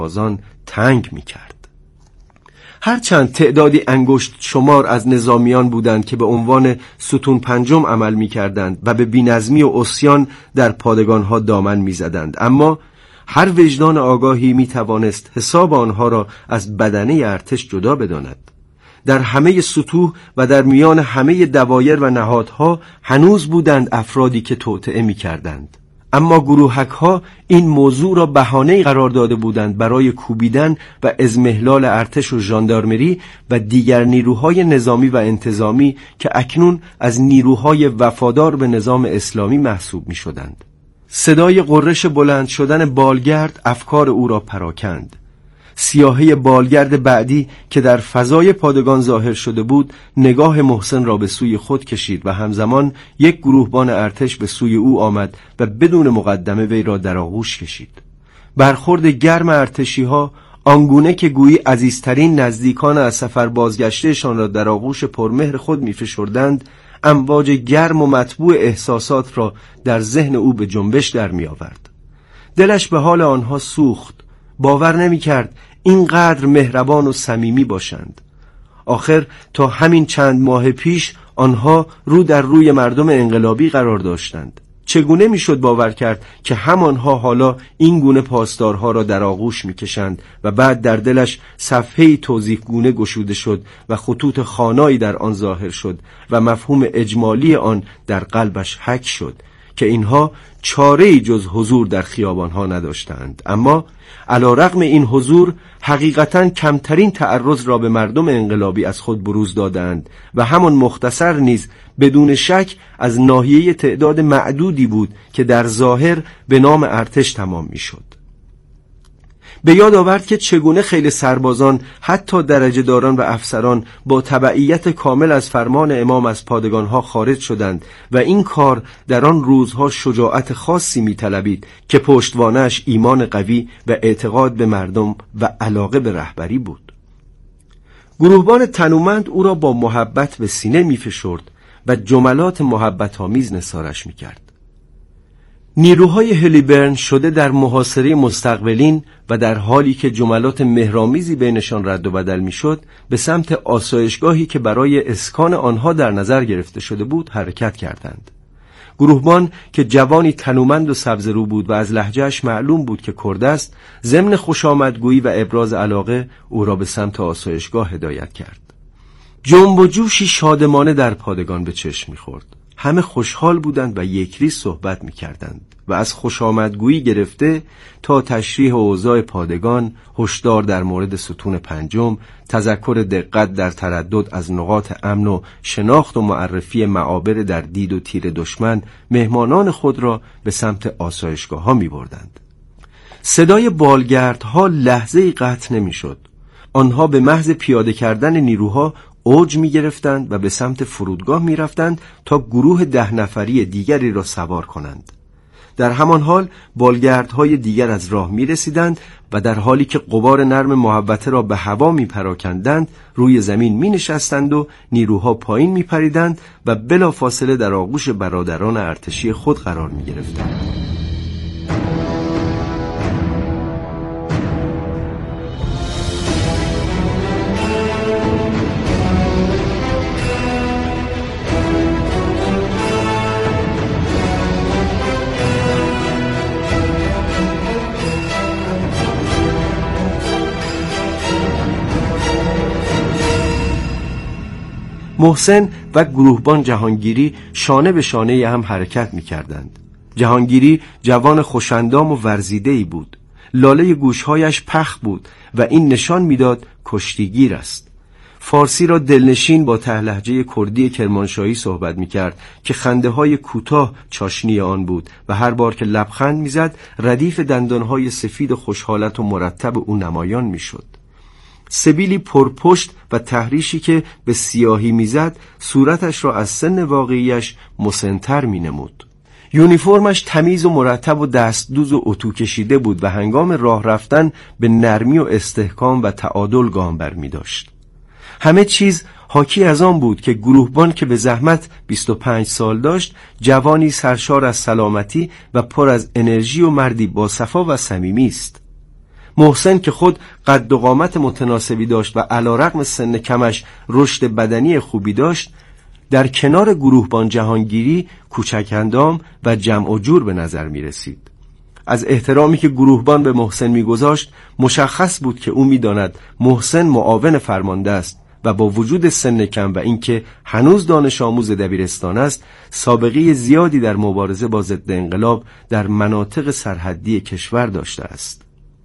سربازان تنگ می‌کرد. هرچند تعدادی انگشت شمار از نظامیان بودند که به عنوان ستون پنجم عمل می‌کردند و به بی‌نظمی و عصیان در پادگان‌ها دامن می‌زدند، اما هر وجدان آگاهی می‌توانست حساب آنها را از بدنه ارتش جدا بداند. در همه سطوح و در میان همه دوایر و نهادها هنوز بودند افرادی که توطئه می‌کردند، اما گروهک‌ها این موضوع را بهانه‌ای قرار داده بودند برای کوبیدن و اضمحلال ارتش و ژاندارمری و دیگر نیروهای نظامی و انتظامی که اکنون از نیروهای وفادار به نظام اسلامی محسوب می‌شدند. صدای غرش بلند شدن بالگرد افکار او را پراکند. سیاهی بالگرد بعدی که در فضای پادگان ظاهر شده بود نگاه محسن را به سوی خود کشید و همزمان یک گروهبان ارتش به سوی او آمد و بدون مقدمه وی را در آغوش کشید. برخورد گرم ارتشی ها آنگونه که گویی عزیزترین نزدیکان از سفر بازگشتهشان را در آغوش پرمهر خود می‌فشردند، امواج گرم و مطبوع احساسات را در ذهن او به جنبش در می آورد. دلش به حال آنها سوخت. باور نمی کرد اینقدر مهربان و صمیمی باشند. آخر تا همین چند ماه پیش آنها رو در روی مردم انقلابی قرار داشتند. چگونه میشد باور کرد که همانها حالا این گونه پاسدارها را در آغوش میکشند و بعد در دلش صفحه‌ای توضیح گونه گشوده شد و خطوط خانایی در آن ظاهر شد و مفهوم اجمالی آن در قلبش حک شد که اینها چاره‌ای جز حضور در خیابانها نداشتند، اما علی رغم این حضور حقیقتاً کمترین تعرض را به مردم انقلابی از خود بروز دادند و همان مختصر نیز بدون شک از ناحیه تعداد معدودی بود که در ظاهر به نام ارتش تمام می شد. به یاد آورد که چگونه خیلی سربازان حتی درجه داران و افسران با تبعیت کامل از فرمان امام از پادگانها خارج شدند و این کار در آن روزها شجاعت خاصی می‌طلبید که پشتوانه‌اش ایمان قوی و اعتقاد به مردم و علاقه به رهبری بود. گروهبان تنومند او را با محبت به سینه می‌فشرد و جملات محبت‌آمیز نثارش می‌کرد. نیروهای هلیبرن شده در محاصره مستقبلین و در حالی که جملات مهرامیزی بینشان رد و بدل میشد به سمت آسایشگاهی که برای اسکان آنها در نظر گرفته شده بود حرکت کردند. گروهبان که جوانی تنومند و سبزرو بود و از لهجهش معلوم بود که کرد است، ضمن خوشامدگویی و ابراز علاقه او را به سمت آسایشگاه هدایت کرد. جنب و جوشی شادمانه در پادگان به چشم می‌خورد. همه خوشحال بودند و یکریز صحبت می‌کردند و از خوشامدگویی گرفته تا تشریح اوضاع پادگان، هشدار در مورد ستون پنجم، تذکر دقت در تردد از نقاط امن و شناخت و معرفی معابر در دید و تیر دشمن، مهمانان خود را به سمت آسایشگاه‌ها می‌بردند. صدای بالگردها لحظه‌ای قطع نمی‌شد. آنها به محض پیاده کردن نیروها اوج می گرفتند و به سمت فرودگاه می رفتند تا گروه 10 نفری دیگری را سوار کنند. در همان حال بالگردهای دیگر از راه می رسیدند و در حالی که غبار نرم محوطه را به هوا می پراکندند روی زمین می نشستند و نیروها پایین می پریدند و بلا فاصله در آغوش برادران ارتشی خود قرار می گرفتند. محسن و گروهبان جهانگیری شانه به شانه هم حرکت می کردند. جهانگیری جوان خوشندام و ورزیده‌ای بود. لاله گوشهایش پخ بود و این نشان میداد کشتیگیر است. فارسی را دلنشین با لهجه کردی کرمانشاهی صحبت می کرد که خنده های کوتاه چاشنی آن بود و هر بار که لبخند می زد ردیف دندانهای سفید خوشحالت و مرتب او نمایان می شد. سبیلی پرپشت و تحریشی که به سیاهی میزد صورتش را از سن واقعیش مسن‌تر مینمود. یونیفرمش تمیز و مرتب و دستدوز و اتو کشیده بود و هنگام راه رفتن به نرمی و استحکام و تعادل گام برمی داشت. همه چیز حاکی از آن بود که گروهبان که به زحمت 25 سال داشت، جوانی سرشار از سلامتی و پر از انرژی و مردی با صفا و صمیمی است. محسن که خود قد و قامت متناسبی داشت و علیرغم سن کمش رشد بدنی خوبی داشت، در کنار گروهبان جهانگیری کوچک اندام و جمع و جور به نظر می رسید. از احترامی که گروهبان به محسن می گذاشت مشخص بود که او می داند محسن معاون فرمانده است و با وجود سن کم و اینکه هنوز دانش آموز دبیرستان است، سابقه زیادی در مبارزه با ضد انقلاب در مناطق سرحدی کشور داشته است.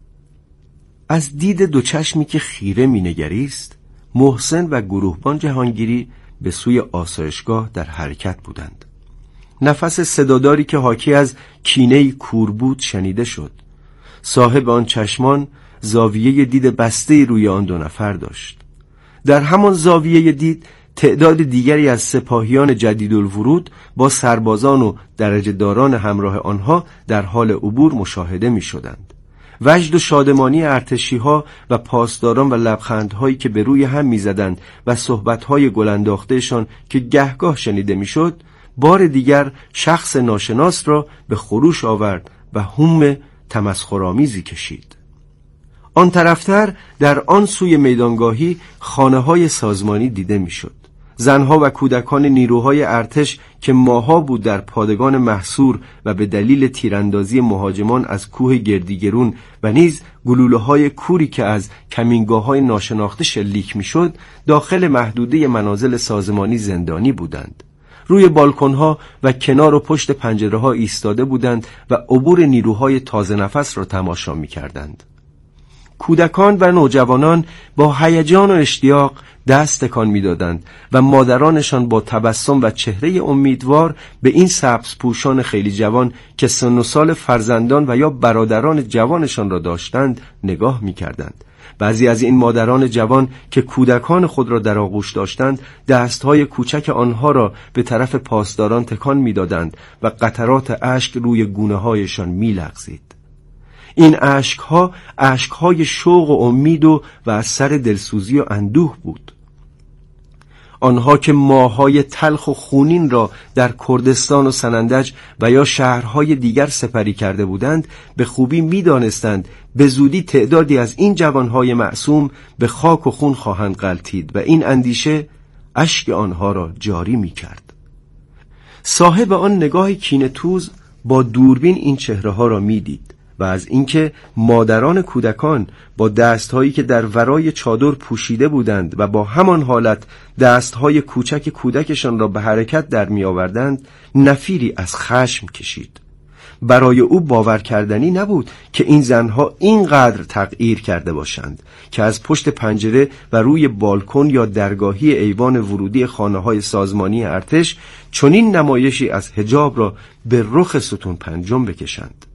از دید دو چشمی که خیره می نگریست، محسن و گروهبان جهانگیری به سوی آسایشگاه در حرکت بودند. نفس صداداری که حاکی از کینه کور بود شنیده شد. صاحب آن چشمان زاویه دید بسته روی آن دو نفر داشت. در همان زاویه دید تعداد دیگری از سپاهیان جدیدالورود با سربازان و درجه داران همراه آنها در حال عبور مشاهده می شدند. وجد و شادمانی ارتشی‌ها و پاسداران و لبخندهایی که به روی هم می‌زدند و صحبت‌های گلانداخته‌شان که گهگاه شنیده می‌شد، بار دیگر شخص ناشناس را به خروش آورد و هوم تمسخرآمیزی کشید. آن طرفتر در آن سوی میدانگاهی خانه‌های سازمانی دیده می‌شد. زنها و کودکان نیروهای ارتش که ماها بود در پادگان محصور و به دلیل تیراندازی مهاجمان از کوه گردیگرون و نیز گلوله‌های کوری که از کمینگاه‌های ناشناخته شلیک می‌شد، داخل محدوده منازل سازمانی زندانی بودند. روی بالکن‌ها و کنار و پشت پنجره‌ها ایستاده بودند و عبور نیروهای تازه نفس را تماشا می‌کردند. کودکان و نوجوانان با هیجان و اشتیاق دست تکان می‌دادند و مادرانشان با تبسم و چهره امیدوار به این سبزپوشان خیلی جوان که سن و سال فرزندان و یا برادران جوانشان را داشتند نگاه می‌کردند. بعضی از این مادران جوان که کودکان خود را در آغوش داشتند، دستهای کوچک آنها را به طرف پاسداران تکان می‌دادند و قطرات اشک روی گونه‌هایشان می‌لغزید. این اشک‌های شوق و امید و از سر دلسوزی و اندوه بود. آنها که ماه‌های تلخ و خونین را در کردستان و سنندج و یا شهرهای دیگر سپری کرده بودند، به خوبی می‌دانستند به زودی تعدادی از این جوانهای معصوم به خاک و خون خواهند غلتید و این اندیشه اشک آنها را جاری می‌کرد. صاحب آن نگاه کینه‌توز با دوربین این چهره‌ها را می‌دید و از اینکه مادران کودکان با دستهایی که در ورای چادر پوشیده بودند و با همان حالت دستهای کوچک کودکشان را به حرکت در می آوردند، نفیری از خشم کشید. برای او باور کردنی نبود که این زنها اینقدر تغییر کرده باشند که از پشت پنجره و روی بالکن یا درگاهی ایوان ورودی خانه‌های سازمانی ارتش چنین نمایشی از حجاب را به رخ ستون پنجم بکشند.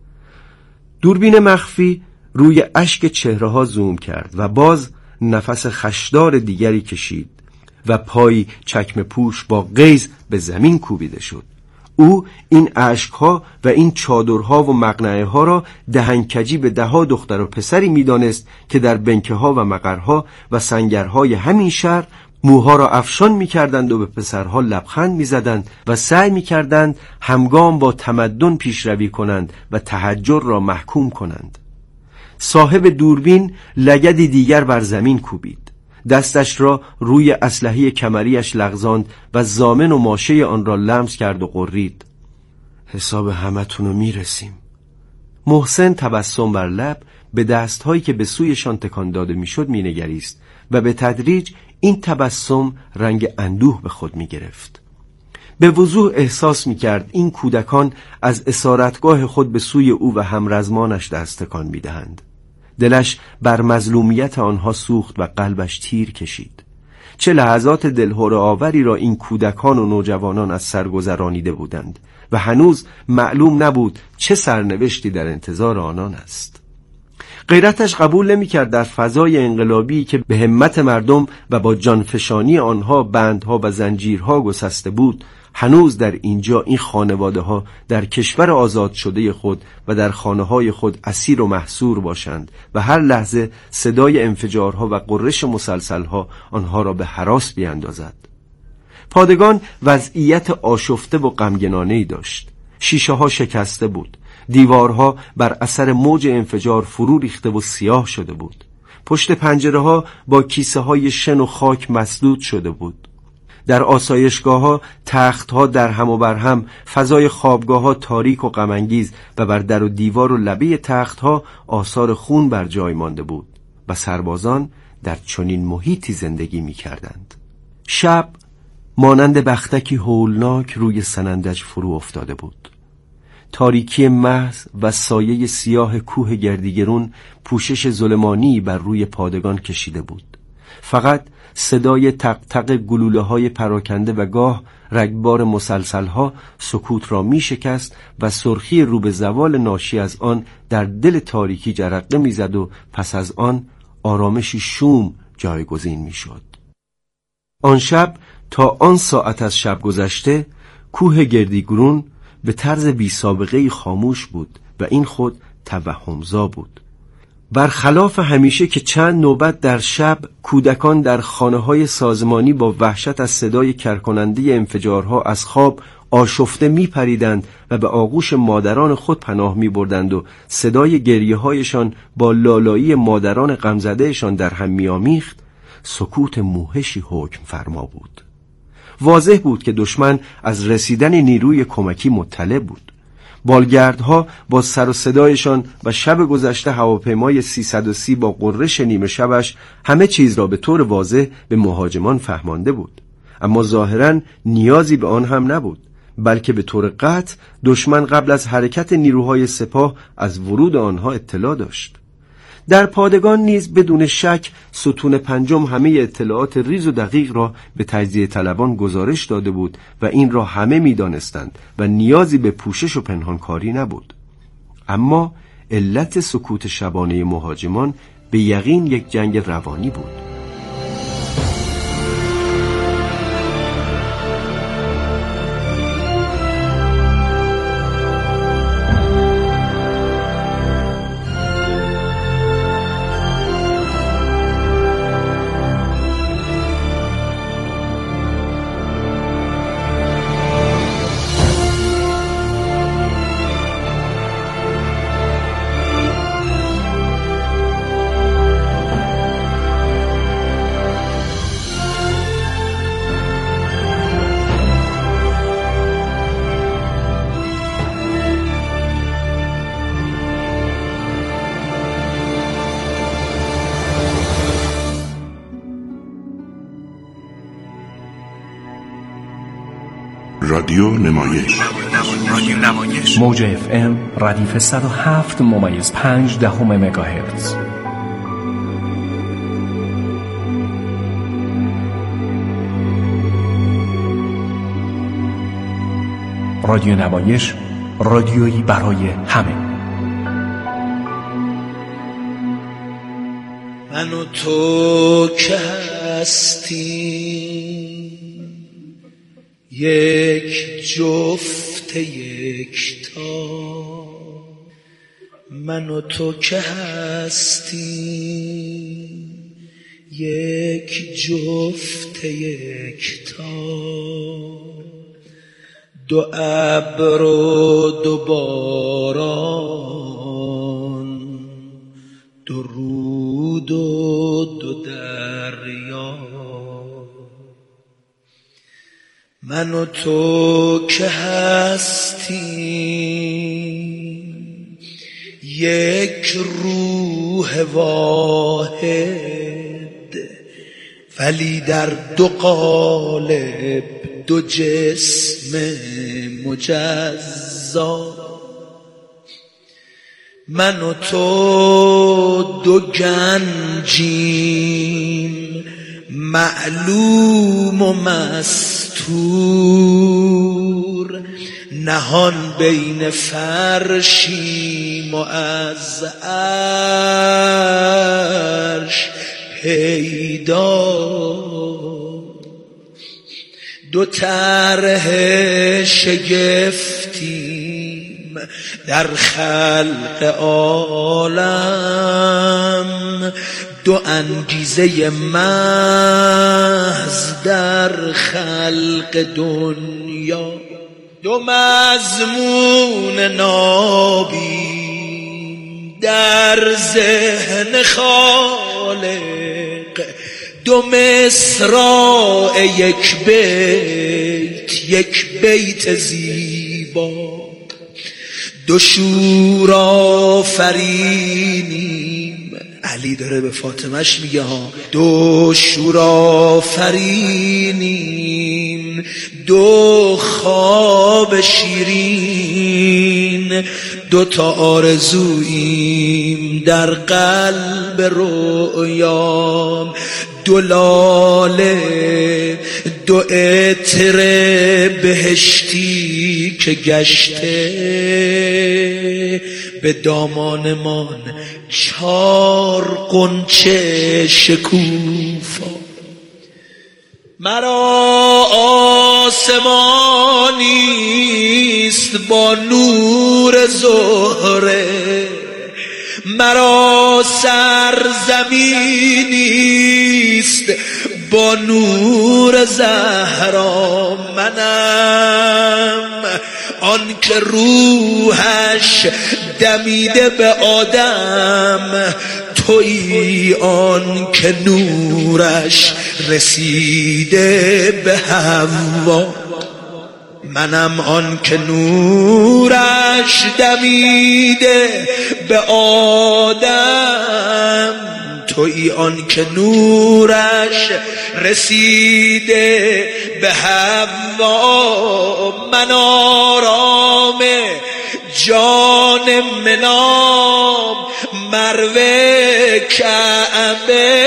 دوربین مخفی روی اشک چهره‌ها زوم کرد و باز نفس خشدار دیگری کشید و پای چکمه پوش با غیظ به زمین کوبیده شد. او این اشک‌ها و این چادرها و مقنعه‌ها را دهنکجی به ده‌ها دختر و پسری می‌دانست که در بنکه‌ها و مقرها و سنگرهای همین شهر موها را افشان می‌کردند و به پسرها لبخند می‌زدند و سعی می‌کردند همگام با تمدن پیشروی کنند و تحجر را محکوم کنند. صاحب دوربین لگدی دیگر بر زمین کوبید. دستش را روی اسلحه کمریش لغزاند و زامن و ماشه آن را لمس کرد و غرید: حساب همتون رو میرسیم. محسن تبسم بر لب به دستهایی که به سویشان تکان داده میشد مینگریست و به تدریج این تبسم رنگ اندوه به خود می گرفت. به وضوح احساس می کرد این کودکان از اسارتگاه خود به سوی او و همرزمانش دست تکان می دهند. دلش بر مظلومیت آنها سوخت و قلبش تیر کشید. چه لحظات دلهره آوری را این کودکان و نوجوانان از سر گذرانیده بودند و هنوز معلوم نبود چه سرنوشتی در انتظار آنان است. غیرتش قبول نمی‌کرد در فضای انقلابی که به همت مردم و با جانفشانی آنها بندها و زنجیرها گسسته بود، هنوز در اینجا این خانواده‌ها در کشور آزاد شده خود و در خانه‌های خود اسیر و محصور باشند و هر لحظه صدای انفجارها و قررش مسلسل‌ها آنها را به هراس بیاندازد. پادگان وضعیت آشفته و غمگنانه‌ای داشت. شیشه‌ها شکسته بود. دیوارها بر اثر موج انفجار فرو ریخته و سیاه شده بود. پشت پنجره‌ها با کیسه‌های شن و خاک مسدود شده بود. در آسایشگاه‌ها تخت‌ها در هم و بر هم، فضای خوابگاه‌ها تاریک و غم‌انگیز و بر در و دیوار و لبه تخت‌ها آثار خون بر جای مانده بود و سربازان در چنین محیطی زندگی می‌کردند. شب مانند بختکی هولناک روی سنندج فرو افتاده بود. تاریکی محض و سایه سیاه کوه گردیگرون پوشش ظلمانی بر روی پادگان کشیده بود. فقط صدای تق تق گلوله‌های پراکنده و گاه رگبار مسلسل‌ها سکوت را می‌شکست و سرخی رو به زوال ناشی از آن در دل تاریکی جرقه می‌زد و پس از آن آرامشی شوم جایگزین می‌شد. آن شب تا آن ساعت از شب گذشته کوه گردیگرون به طرز بی سابقه‌ای خاموش بود و این خود توهمزا بود. برخلاف همیشه که چند نوبت در شب کودکان در خانه‌های سازمانی با وحشت از صدای کرکننده انفجارها از خواب آشفته می‌پریدند و به آغوش مادران خود پناه می‌بردند و صدای گریه‌هایشان با لالایی مادران غمزده‌شان در هم می‌آمیخت، سکوت موحشی حکم فرما بود. واضح بود که دشمن از رسیدن نیروی کمکی مطلع بود. بالگردها با سر و صدایشان و شب گذشته هواپیمای 330 با قررش نیمه شبش همه چیز را به طور واضح به مهاجمان فهمانده بود. اما ظاهراً نیازی به آن هم نبود، بلکه به طور قطع دشمن قبل از حرکت نیروهای سپاه از ورود آنها اطلاع داشت. در پادگان نیز بدون شک ستون پنجم همه اطلاعات ریز و دقیق را به تجزیه طلبان گزارش داده بود و این را همه می‌دانستند و نیازی به پوشش و پنهانکاری نبود. اما علت سکوت شبانه مهاجمان به یقین یک جنگ روانی بود. رادیو نمایش موج FM ردیف 107.5 مگاهرتز. رادیو نمایش، رادیویی برای همه. من و تو که هستی یک جفت یکتا، من و تو که هستی یک جفت یکتا، دو ابر و دو باران، دو رود و دو دریا، من و تو که هستی یک روح واحد، ولی در دو قالب دو جسم مجزا، من و تو دو گنجیم معلوم و مستور، نهان بین فرشیم و از عرش پیدا، دو طرح شگفتیم در خلق عالم، دو انگیزه محض در خلق دنیا، دو مضمون نابین در ذهن خالق، دو مصرع یک بیت زیبا، دو شور آفرینیم. علی داره به فاطمهش میگه ها، دو شور آفرینیم، دو خواب شیرین، دو تا آرزوییم در قلب رویام، دو لاله دو عطر بهشتی که گشته به دامانمان 4 غنچه شکوفا. مرا آسمانیست با نور زهره، مرا سرزمینیست با نور زهرا. منم آن که روحش دمیده به آدم، تویی آن که نورش رسیده به حوا. منم آن که نورش دمیده به آدم، تویی آن که نورش رسیده به حوا. من آرام جان منام مروه کعبه،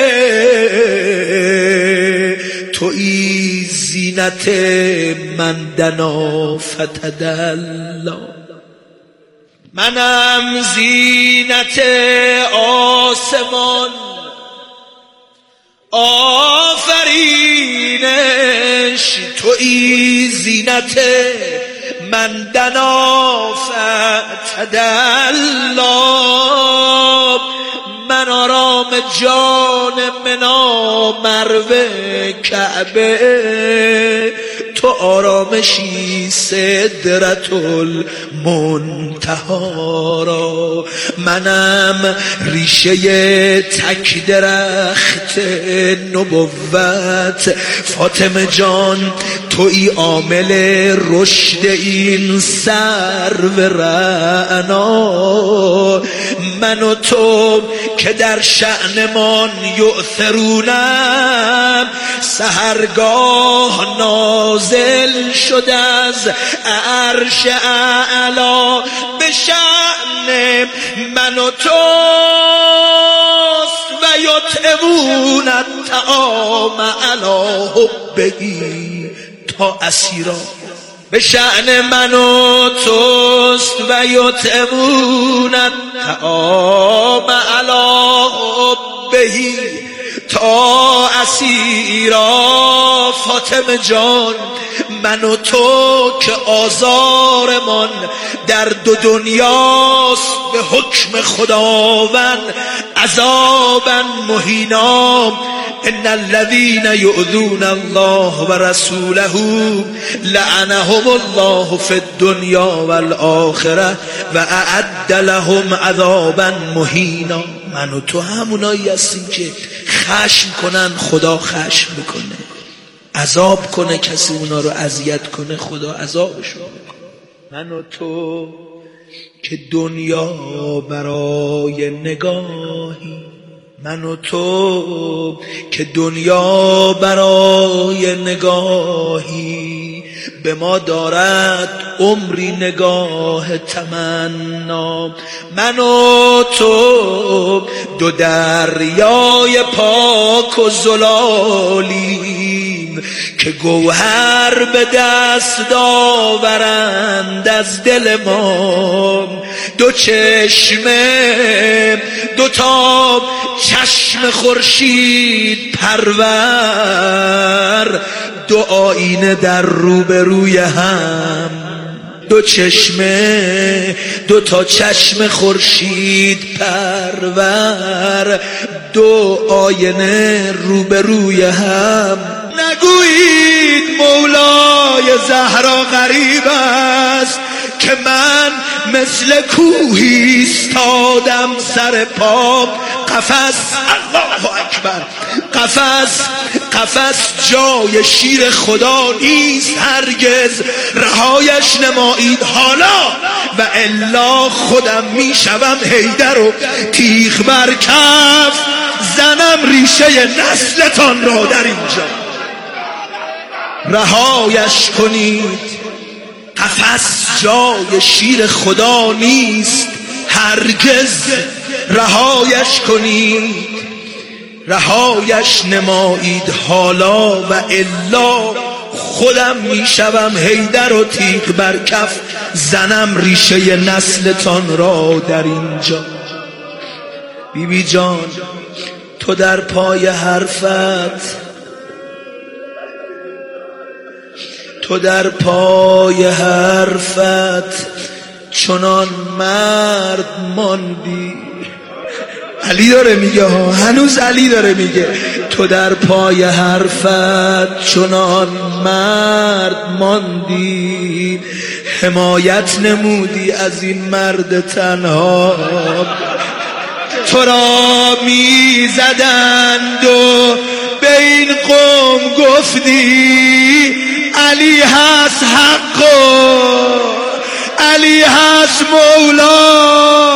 تویی زینت من دنا فتدلا. منم زینت آسمان آفرینش، تویی زینت من دنا فتدلا. من آرام جان منا مروه کعبه، تو آرامشی سدرت المنتها را. منم ریشه تک درخت نبوت، فاطمه جان تویی عامل رشد این سرو رعنا. من و تو که در شأنمان یؤثرونم، سحرگاه نازل شده از عرش اعلا به شأن من و توست. و یطعمون الطعام علی حبه تا اسیرا، به شأن من و توست. و یطعمون الطعام علی حبه تا اسیرا. فاطمه جان من و تو که آزارمان در دو دنیاست، به حکم خداوند عذابا مهینا. ان الذين يؤذون الله ورسوله لعنهم الله في الدنيا والآخرة واعد لهم عذابا مهینا. من و تو همونایی هستیم که خشم کنن، خدا خشم میکنه، عذاب کنه کسی اونا رو اذیت کنه، خدا عذابشون میکنه. من و تو که دنیا برای نگاهی، من و تو که دنیا برای نگاهی، به ما دارد عمری نگاه تمنا. من و تو دو دریای پاک و زلالیم که گوهر به دست داورند از دل ما. دو چشمه، دو تا چشم خورشید پرور، دو آینه در روبروی هم. دو چشمه، دو تا چشم خورشید پرور، دو آینه روبروی هم. نگویید مولای زهرا غریب است که من مثل کوهی ایستادم سر پا. قفس، الله اکبر، قفس جای شیر خدا نیست هرگز، رهایش نمایید حالا و الا خودم میشوم حیدر و تیغ بر کف زنم ریشه نسلتان را در اینجا. رهایش کنید، قفس جای شیر خدا نیست هرگز، رهایش کنید، رهایش نمایید حالا و الا خودم میشوم حیدر و تیغ بر کف زنم ریشه نسلتان را در اینجا. بیبی جان تو در پای حرفت، تو در پای حرفت چنان مرد ماندی. علی داره میگه ها، هنوز علی داره میگه تو در پای حرفت چنان مرد ماندی، حمایت نمودی از این مرد تنها. تو را میزدند و به این قوم گفتی علی هست حق و علی هست مولا.